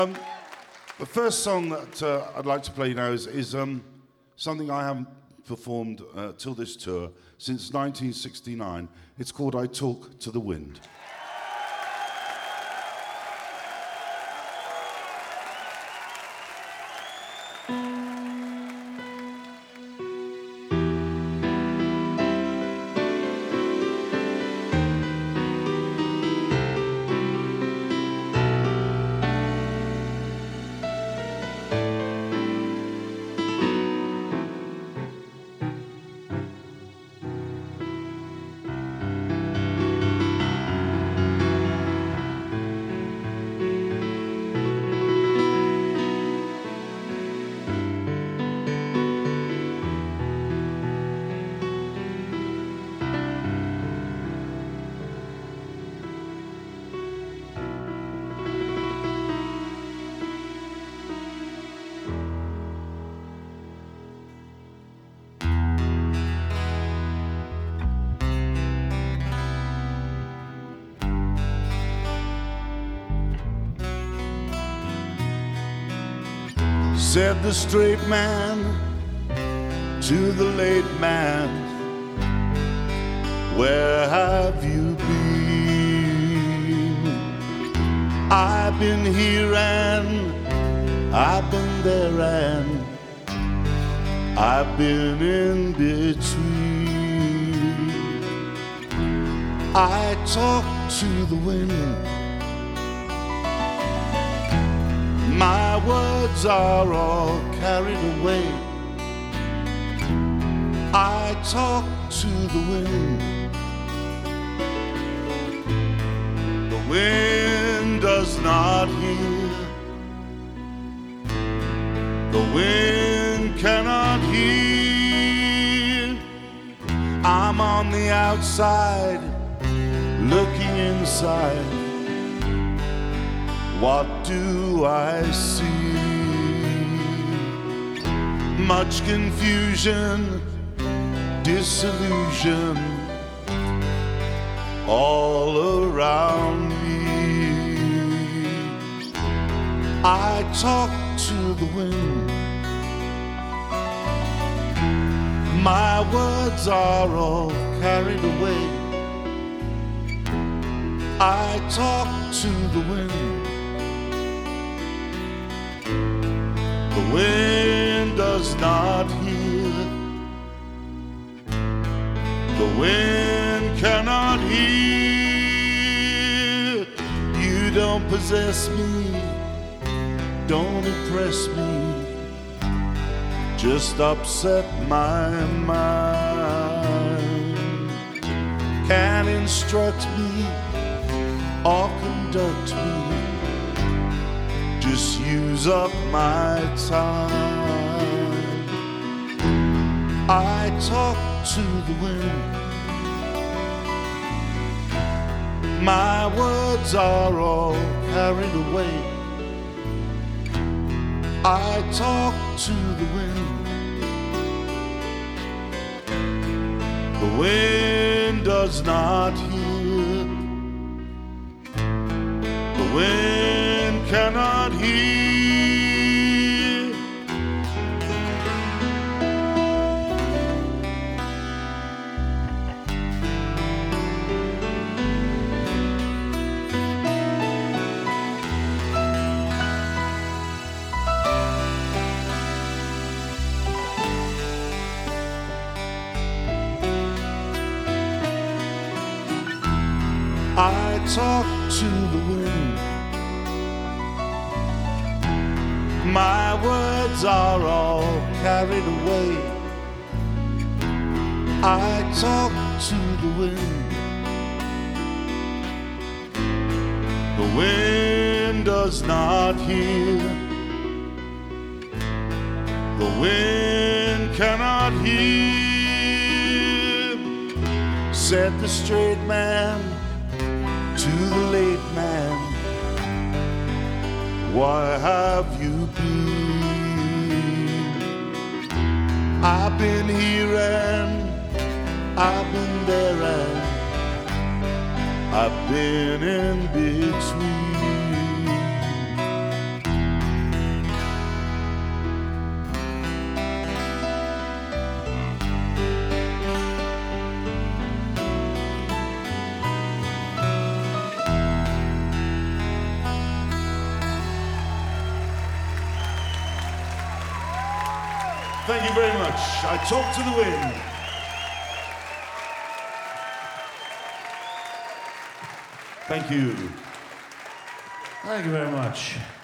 The first song that I'd like to play now is something I haven't performed till this tour since 1969. It's called I Talk to the Wind. Said the straight man to the late man, where have you been? I've been here and I've been there and I've been in between. I talk to the wind, my words are all carried away. I talk to the wind. The wind does not hear. The wind cannot hear. I'm on the outside, looking inside. What do I see? Much confusion, disillusion all around me. I talk to the wind. My words are all carried away. I talk to the wind. The wind does not hear. The wind cannot hear. You don't possess me, don't impress me, just upset my mind. Can't instruct me or conduct me, just use up my time. I talk to the wind. My words are all carried away. I talk to the wind. The wind does not hear. The wind cannot hear. I talk to the wind. My words are all carried away. I talk to the wind. The wind does not hear. The wind cannot hear. Said the straight man to the late man, why have you been? I've been here and I've been there and I've been in between. Thank you very much. I talk to the wind. Thank you. Thank you very much.